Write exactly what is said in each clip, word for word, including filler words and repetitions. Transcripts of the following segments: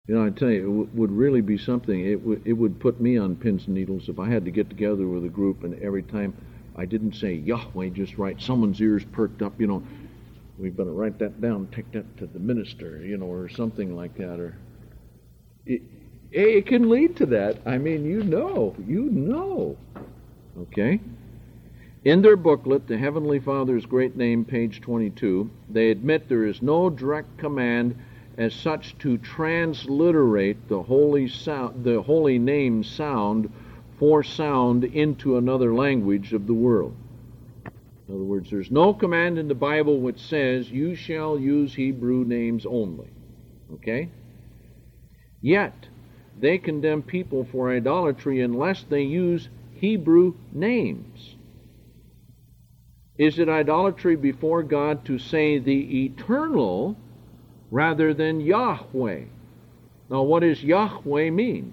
You know, I tell you, it w- would really be something. It would it would put me on pins and needles if I had to get together with a group and every time I didn't say Yahweh just right, someone's ears perked up. You know, we better write that down, take that to the minister, you know, or something like that. Or it, it can lead to that. I mean, you know, you know. Okay. In their booklet, The Heavenly Father's Great Name, page twenty-two, they admit there is no direct command as such to transliterate the holy sound, the holy name sound for sound into another language of the world. In other words, there's no command in the Bible which says you shall use Hebrew names only. Okay? Yet, they condemn people for idolatry unless they use Hebrew names. Is it idolatry before God to say the eternal rather than Yahweh? Now, what does Yahweh mean?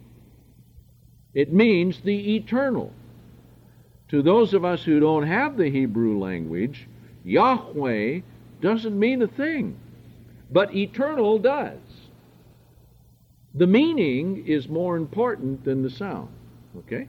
It means the eternal. To those of us who don't have the Hebrew language, Yahweh doesn't mean a thing, but eternal does. The meaning is more important than the sound. Okay?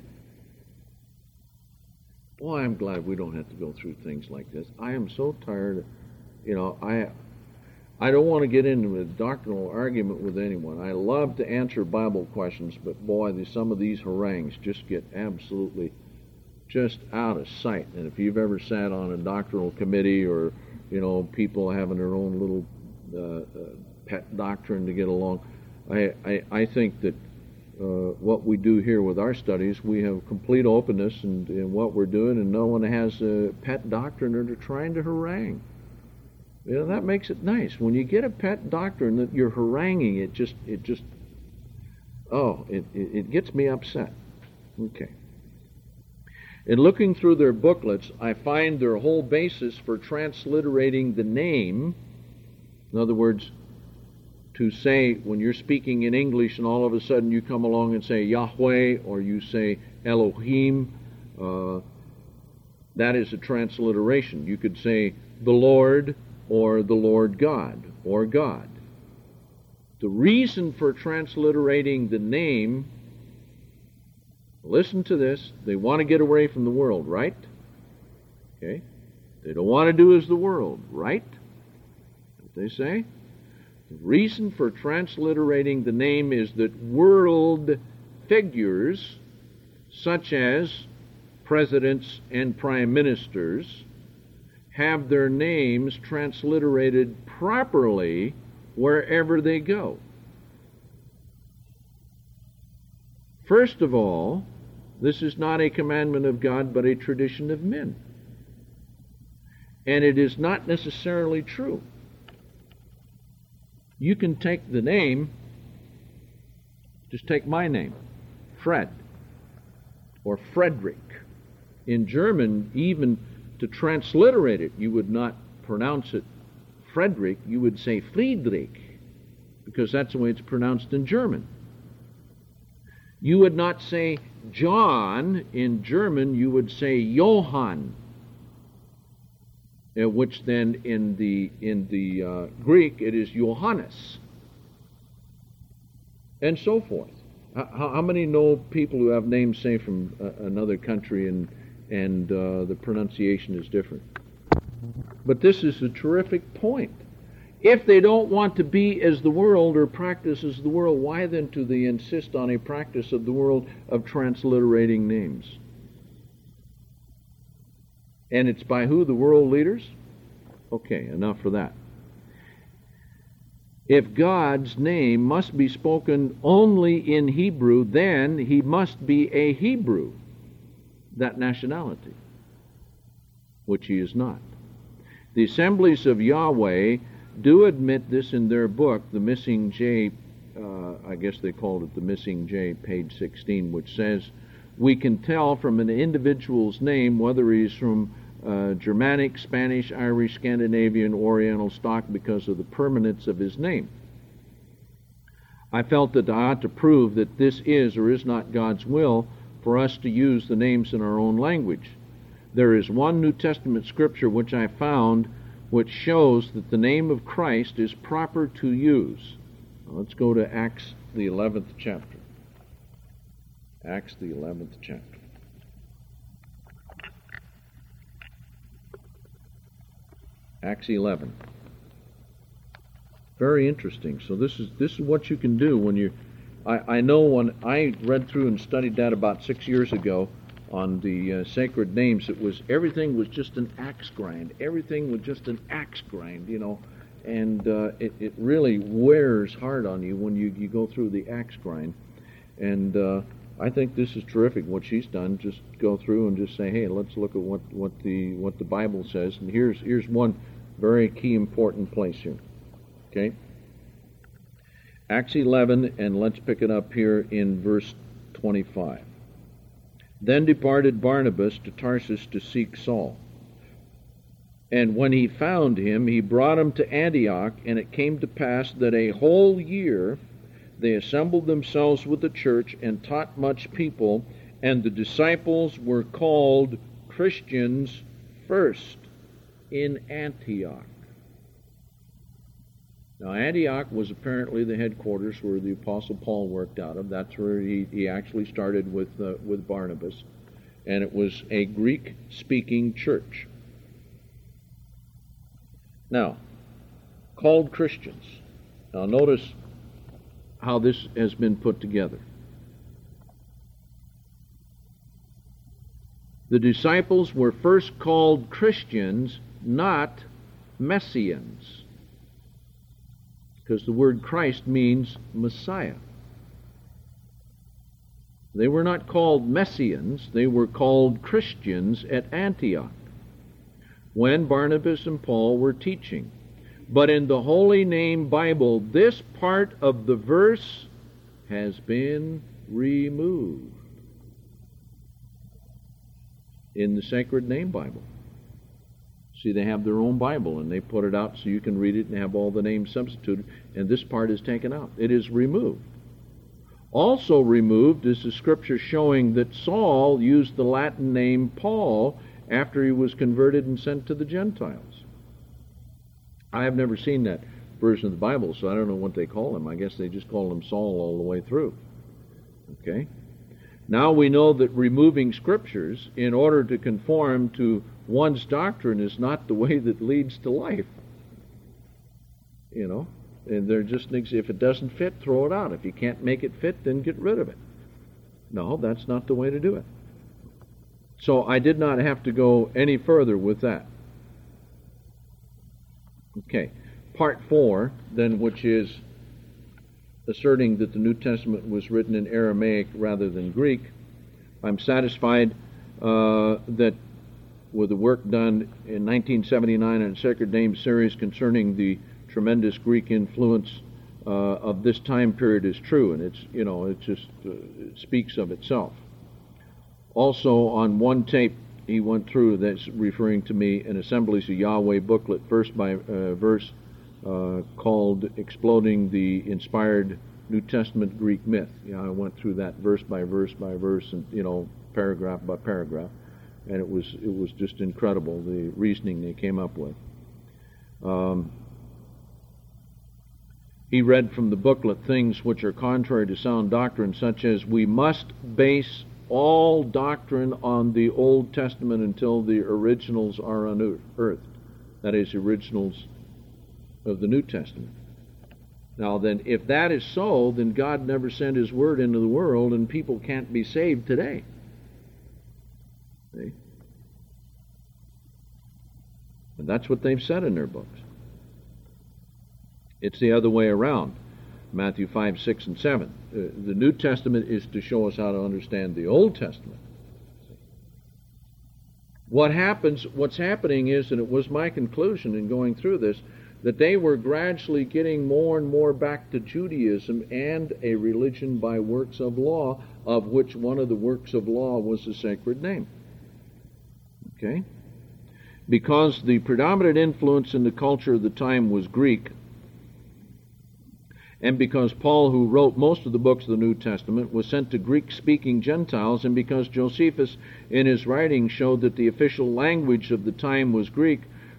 Boy, I'm glad we don't have to go through things like this. I am so tired of, you know, I I don't want to get into a doctrinal argument with anyone. I love to answer Bible questions, but boy, some of these harangues just get absolutely just out of sight. And if you've ever sat on a doctrinal committee or, you know, people having their own little uh, uh, pet doctrine to get along, I, I, I think that uh, what we do here with our studies, we have complete openness in, in what we're doing, and no one has a pet doctrine or they're trying to harangue. You know, that makes it nice. When you get a pet doctrine that you're haranguing, it just, it just, oh, it, it, it gets me upset. Okay. In looking through their booklets, I find their whole basis for transliterating the name, in other words, to say when you're speaking in English and all of a sudden you come along and say Yahweh or you say Elohim, uh, that is a transliteration. You could say the Lord or the Lord God or God. The reason for transliterating the name, listen to this, they want to get away from the world, right? Okay? They don't want to do as the world, right? What they say? The reason for transliterating the name is that world figures, such as presidents and prime ministers, have their names transliterated properly wherever they go. First of all, this is not a commandment of God, but a tradition of men. And it is not necessarily true. You can take the name, just take my name, Fred, or Frederick. In German, even to transliterate it, you would not pronounce it Frederick, you would say Friedrich, because that's the way it's pronounced in German. You would not say John in German, you would say Johann, uh, which then in the in the uh, Greek it is Johannes, and so forth. How, how many know people who have names, say, from uh, another country and and uh, the pronunciation is different? But this is a terrific point. If they don't want to be as the world or practice as the world, why then do they insist on a practice of the world of transliterating names? And it's by who? The world leaders? Okay, enough for that. If God's name must be spoken only in Hebrew, then he must be a Hebrew, that nationality, which he is not. The Assemblies of Yahweh do admit this in their book, The Missing J, uh, I guess they called it The Missing J, page sixteen, which says, we can tell from an individual's name whether he's from uh, Germanic, Spanish, Irish, Scandinavian, Oriental stock because of the permanence of his name. I felt that I ought to prove that this is or is not God's will for us to use the names in our own language. There is one New Testament scripture which I found which shows that the name of Christ is proper to use. Let's go to Acts, the eleventh chapter. Acts, the eleventh chapter. Acts eleven. Very interesting. So this is this is what you can do when you. I, I know when I read through and studied that about six years ago on the uh, sacred names, it was everything was just an axe grind. Everything was just an axe grind, you know, and uh, it it really wears hard on you when you you go through the axe grind. And uh, I think this is terrific what she's done. Just go through and just say, hey, let's look at what what the what the Bible says. And here's here's one very key important place here. Okay, Acts eleven, and let's pick it up here in verse twenty-five. Then departed Barnabas to Tarsus to seek Saul. And when he found him, he brought him to Antioch, and it came to pass that a whole year they assembled themselves with the church and taught much people, and the disciples were called Christians first in Antioch. Now, Antioch was apparently the headquarters where the Apostle Paul worked out of. That's where he, he actually started with uh, with Barnabas. And it was a Greek-speaking church. Now, called Christians. Now, notice how this has been put together. The disciples were first called Christians, not Messians. Because the word Christ means Messiah. They were not called Messians, they were called Christians at Antioch when Barnabas and Paul were teaching. But in the Holy Name Bible, this part of the verse has been removed. In the Sacred Name Bible. See, they have their own Bible, and they put it out so you can read it and have all the names substituted, and this part is taken out. It is removed. Also removed is the scripture showing that Saul used the Latin name Paul after he was converted and sent to the Gentiles. I have never seen that version of the Bible, so I don't know what they call him. I guess they just call him Saul all the way through. Okay? Now we know that removing scriptures in order to conform to one's doctrine is not the way that leads to life. You know, and they're just, if it doesn't fit, throw it out. If you can't make it fit, then get rid of it. No, that's not the way to do it. So I did not have to go any further with that. Okay, part four, then, which is asserting that the New Testament was written in Aramaic rather than Greek. I'm satisfied uh, that with the work done in nineteen seventy-nine on Sacred Names series concerning the tremendous Greek influence uh, of this time period is true, and it's, you know, it just uh, it speaks of itself. Also, on one tape, he went through, that's referring to me, an Assemblies of Yahweh booklet, verse by uh, verse, uh, called Exploding the Inspired New Testament Greek Myth. You know, I went through that verse by verse by verse, and, you know, paragraph by paragraph. And it was it was just incredible, the reasoning they came up with. Um, he read from the booklet things which are contrary to sound doctrine, such as we must base all doctrine on the Old Testament until the originals are unearthed. That is, originals of the New Testament. Now then, if that is so, then God never sent His Word into the world, and people can't be saved today. See? And that's what they've said in their books. It's the other way around. Matthew five, six, and seven. Uh, the New Testament is to show us how to understand the Old Testament. What happens, what's happening is, and it was my conclusion in going through this, that they were gradually getting more and more back to Judaism and a religion by works of law, of which one of the works of law was the sacred name. Okay? Because the predominant influence in the culture of the time was Greek, and because Paul, who wrote most of the books of the New Testament, was sent to Greek-speaking Gentiles, and because Josephus in his writings showed that the official language of the time was Greek,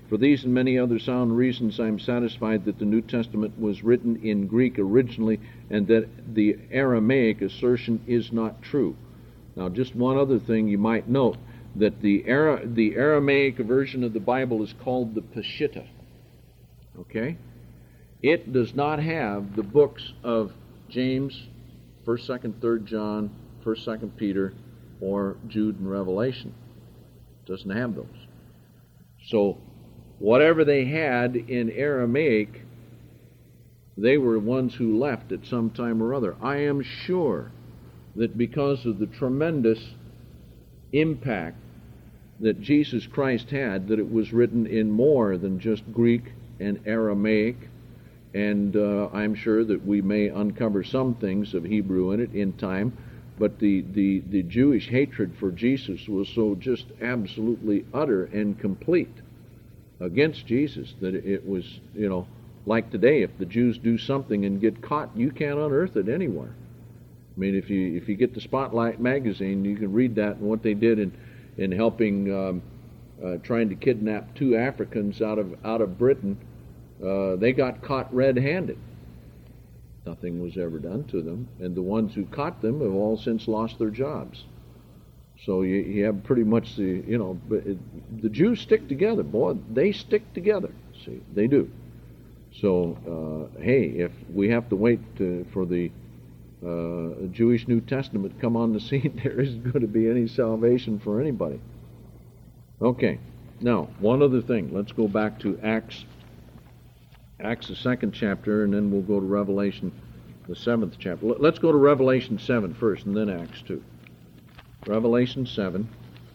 For these and many other sound reasons, I am satisfied that the New Testament was written in Greek originally and that the Aramaic assertion is not true. Now, just one other thing you might note, that the, Ara- the Aramaic version of the Bible is called the Peshitta. Okay? It does not have the books of James, first, second, third John, first, second Peter, or Jude and Revelation. It doesn't have those. So, whatever they had in Aramaic, they were ones who left at some time or other. I am sure that because of the tremendous impact that Jesus Christ had, that it was written in more than just Greek and Aramaic, and uh, I'm sure that we may uncover some things of Hebrew in it in time, but the, the, the Jewish hatred for Jesus was so just absolutely utter and complete against Jesus that it was, you know, like today, if the Jews do something and get caught, you can't unearth it anywhere. I mean, if you if you get the Spotlight magazine, you can read that and what they did in in helping um, uh, trying to kidnap two Africans out of out of Britain. Uh, they got caught red-handed. Nothing was ever done to them, and the ones who caught them have all since lost their jobs. So you, you have pretty much the, you know, it, the Jews stick together, boy. They stick together. See, they do. So, uh, hey, if we have to wait to, for the uh, Jewish New Testament to come on the scene, there isn't going to be any salvation for anybody. Okay, now, one other thing. Let's go back to Acts, Acts the second chapter, and then we'll go to Revelation the seventh chapter. Let's go to Revelation seven first, and then Acts two. Revelation seven.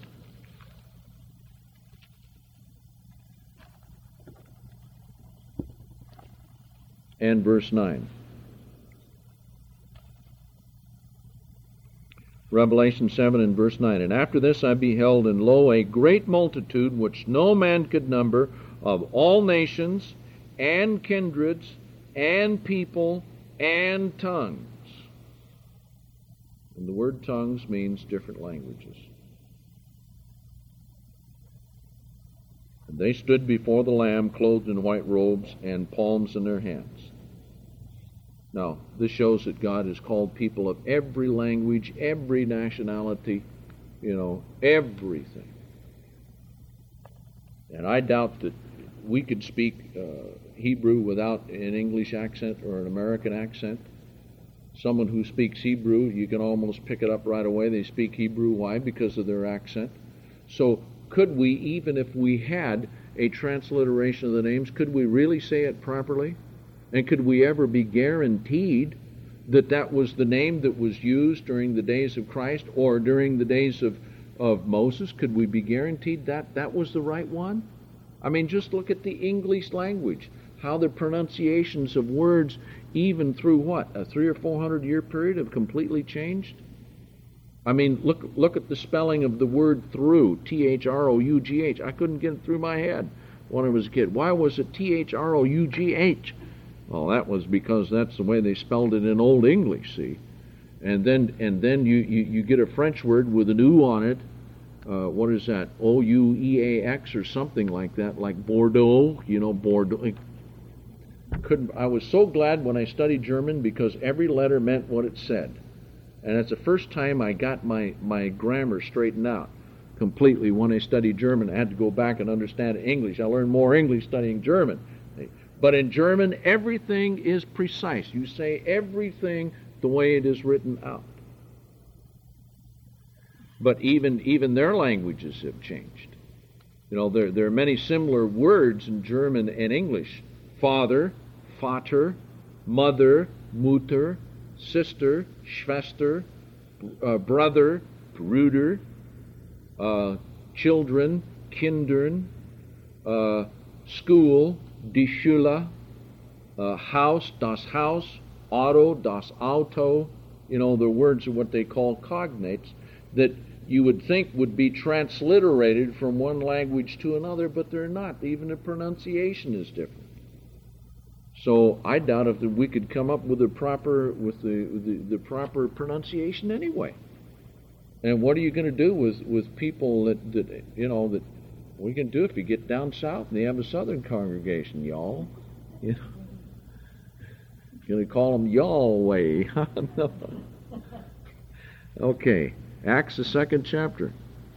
And verse nine. Revelation seven and verse nine. And after this I beheld, and lo, a great multitude, which no man could number, of all nations, and kindreds, and people, and tongues. And the word tongues means different languages. And they stood before the Lamb, clothed in white robes, and palms in their hands. Now, this shows that God has called people of every language, every nationality, you know, everything. And I doubt that we could speak uh, Hebrew without an English accent or an American accent. Someone who speaks Hebrew, you can almost pick it up right away. They speak Hebrew. Why? Because of their accent. So could we, even if we had a transliteration of the names, could we really say it properly? And could we ever be guaranteed that that was the name that was used during the days of Christ or during the days of, of Moses? Could we be guaranteed that that was the right one? I mean, just look at the English language, how the pronunciations of words, even through what, a three or four hundred year period, have completely changed. I mean, look look at the spelling of the word through, T H R O U G H. I couldn't get it through my head when I was a kid. Why was it T H R O U G H? Well, that was because that's the way they spelled it in Old English. See, and then and then you you, you get a French word with an U on it. Uh, what is that? O U E A X or something like that, like Bordeaux. You know, Bordeaux. Couldn't, I was so glad when I studied German because every letter meant what it said. And it's the first time I got my, my grammar straightened out completely when I studied German. I had to go back and understand English. I learned more English studying German. But in German, everything is precise. You say everything the way it is written out. But even even their languages have changed. You know, there, there are many similar words in German and English. Father, Vater, mother, Mutter, sister, Schwester, uh, brother, Bruder, uh, children, Kindern, uh, school, die Schule, uh, house, das Haus, Auto, das Auto. You know, the words are what they call cognates that you would think would be transliterated from one language to another, but they're not. Even the pronunciation is different. So I doubt if we could come up with the proper with the, the, the proper pronunciation anyway. And what are you going to do with, with people that, that you know that We can do it if you get down south and they have a southern congregation, y'all. You know, you're going to call them Yahweh. No. Okay, Acts the second chapter.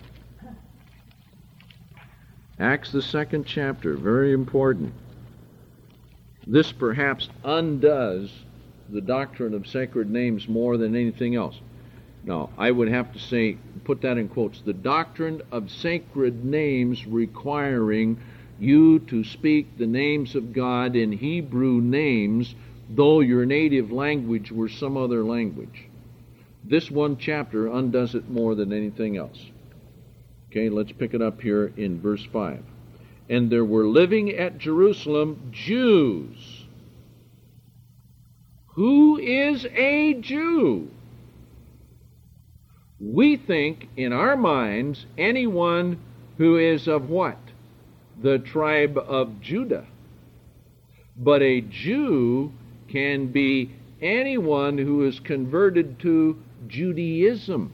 Acts the second chapter, very important. This perhaps undoes the doctrine of sacred names more than anything else. Now, I would have to say, put that in quotes, the doctrine of sacred names requiring you to speak the names of God in Hebrew names, though your native language were some other language. This one chapter undoes it more than anything else. Okay, let's pick it up here in verse five. And there were living at Jerusalem Jews. Who is a Jew? We think in our minds anyone who is of what? The tribe of Judah. But a Jew can be anyone who is converted to Judaism.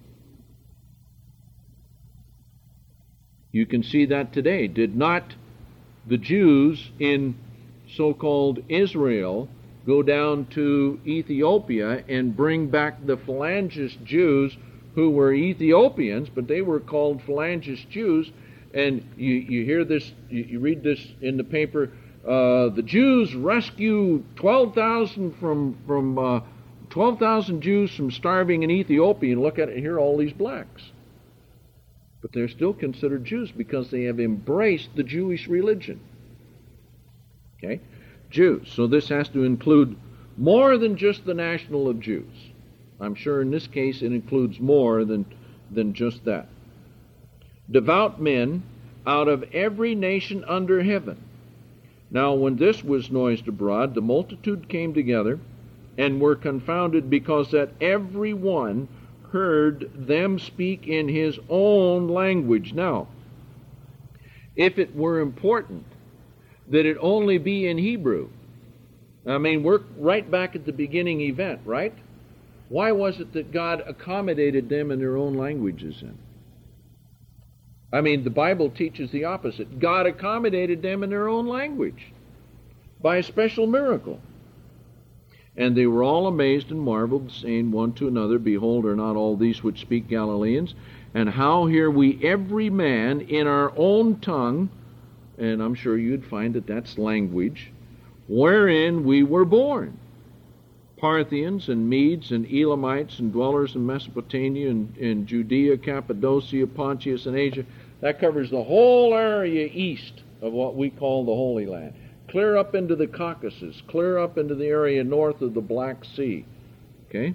You can see that today. Did not the Jews in so-called Israel go down to Ethiopia and bring back the Phalangist Jews who were Ethiopians, but they were called Phalangist Jews? And you, you hear this, you, you read this in the paper, uh, the Jews rescue twelve thousand from, from uh, twelve thousand Jews from starving in Ethiopia, and look at it and hear all these blacks. But they're still considered Jews because they have embraced the Jewish religion. Okay? Jews. So this has to include more than just the national of Jews. I'm sure in this case it includes more than, than just that. Devout men out of every nation under heaven. Now when this was noised abroad, the multitude came together and were confounded, because that every one heard them speak in his own language. Now, if it were important that it only be in Hebrew, I mean, we're right back at the beginning event, right? Why was it that God accommodated them in their own languages then? I mean, the Bible teaches the opposite. God accommodated them in their own language by a special miracle. And they were all amazed and marveled, saying one to another, Behold, are not all these which speak Galileans? And how hear we every man in our own tongue, and I'm sure you'd find that that's language, wherein we were born. Parthians and Medes and Elamites and dwellers in Mesopotamia and, and Judea, Cappadocia, Pontus and Asia. That covers the whole area east of what we call the Holy Land. Clear up into the Caucasus, clear up into the area north of the Black Sea. Okay?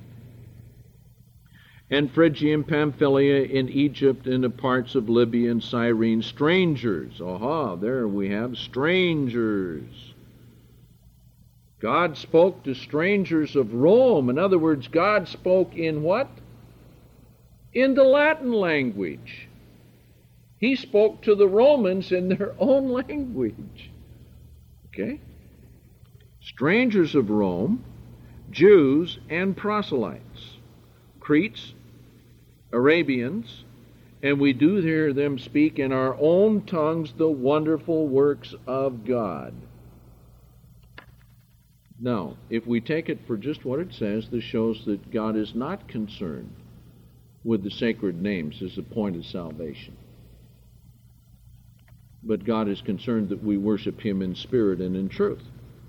And Phrygia and Pamphylia in Egypt and the parts of Libya and Cyrene, strangers. Aha, there we have strangers. God spoke to strangers of Rome. In other words, God spoke in what? In the Latin language. He spoke to the Romans in their own language. Okay? Strangers of Rome, Jews and proselytes, Cretes, Arabians, and we do hear them speak in our own tongues the wonderful works of God. Now, if we take it for just what it says, this shows that God is not concerned with the sacred names as a point of salvation. But God is concerned that we worship Him in spirit and in truth.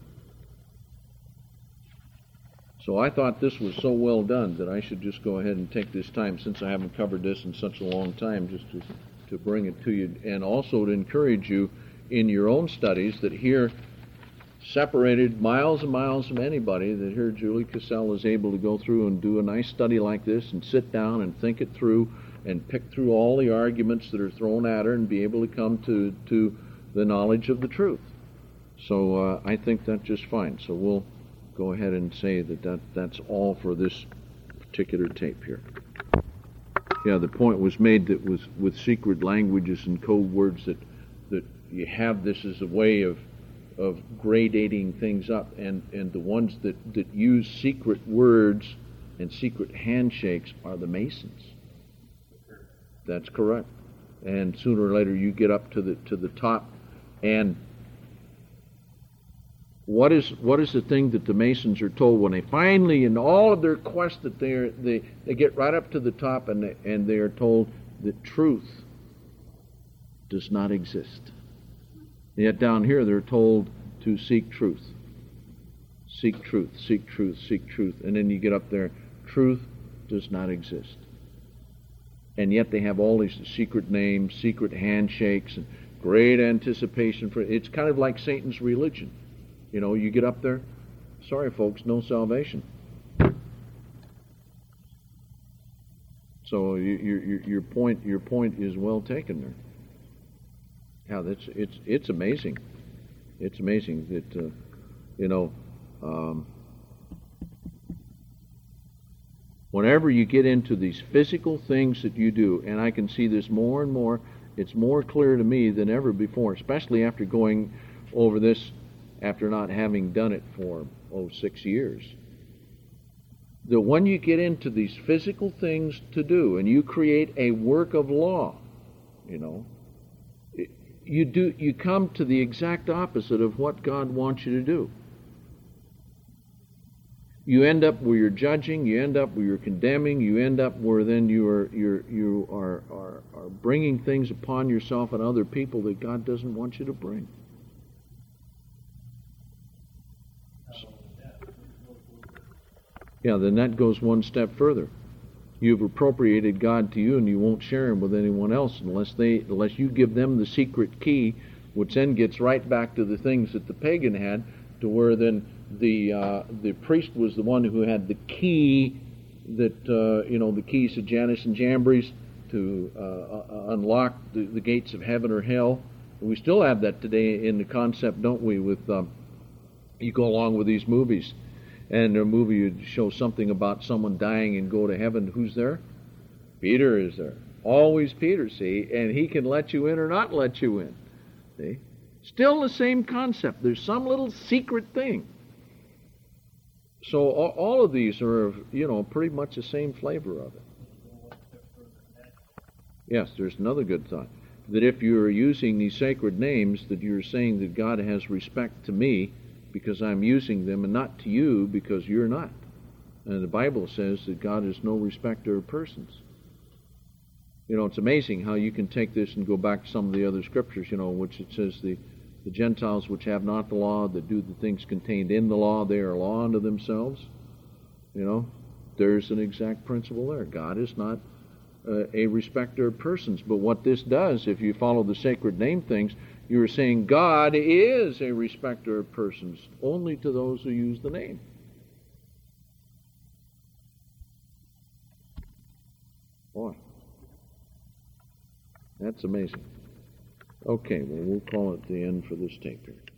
So I thought this was so well done that I should just go ahead and take this time, since I haven't covered this in such a long time, just to, to bring it to you, and also to encourage you in your own studies that here, separated miles and miles from anybody, that here Julie Cassell is able to go through and do a nice study like this and sit down and think it through and pick through all the arguments that are thrown at her and be able to come to, to the knowledge of the truth. So uh, I think that's just fine. So we'll go ahead and say that, that that's all for this particular tape here. Yeah, the point was made that with, with secret languages and code words that, that you have this as a way of of gradating things up, and, and the ones that, that use secret words and secret handshakes are the Masons. That's correct. and sooner or later you get up to the to the top. And what is what is the thing that the Masons are told when they finally, in all of their quest, that they they they get right up to the top, and they, and they are told that truth does not exist. Yet down here they're told to seek truth. Seek truth, seek truth, seek truth. And then you get up there, truth does not exist. And yet they have all these secret names, secret handshakes, and great anticipation for it. It's kind of like Satan's religion. You know, you get up there, sorry folks, no salvation. So your your your point your point is well taken there. Yeah, that's it's it's amazing. It's amazing that uh, you know. Um, whenever you get into these physical things that you do, and I can see this more and more, it's more clear to me than ever before, especially after going over this, after not having done it for, oh, six years, that when you get into these physical things to do, and you create a work of law, you know, you do, you come to the exact opposite of what God wants you to do. You end up where you're judging. You end up where you're condemning. You end up where then you are you're you are are, are bringing things upon yourself and other people that God doesn't want you to bring. Yeah, then that goes one step further. You've appropriated God to you, and you won't share Him with anyone else unless they unless you give them the secret key, which then gets right back to the things that the pagan had, to where then the uh, the priest was the one who had the key that uh, you know the keys to Janus and Jambres to uh, uh, unlock the, the gates of heaven or hell. And we still have that today in the concept, don't we? With um, you go along with these movies, and a movie would show something about someone dying and go to heaven. Who's there? Peter is there. Always Peter, see, and he can let you in or not let you in. See, still the same concept. There's some little secret thing. So all of these are, you know, pretty much the same flavor of it. Yes, there's another good thought. That if you're using these sacred names, that you're saying that God has respect to me because I'm using them, and not to you because you're not. And the Bible says that God is no respecter of persons. You know, it's amazing how you can take this and go back to some of the other scriptures, you know, which it says the The Gentiles which have not the law, that do the things contained in the law, they are law unto themselves. You know, there's an exact principle there. God is not uh, a respecter of persons. But what this does, if you follow the sacred name things, you're saying God is a respecter of persons only to those who use the name. Boy, that's amazing. Okay, well, we'll call it the end for this tape here.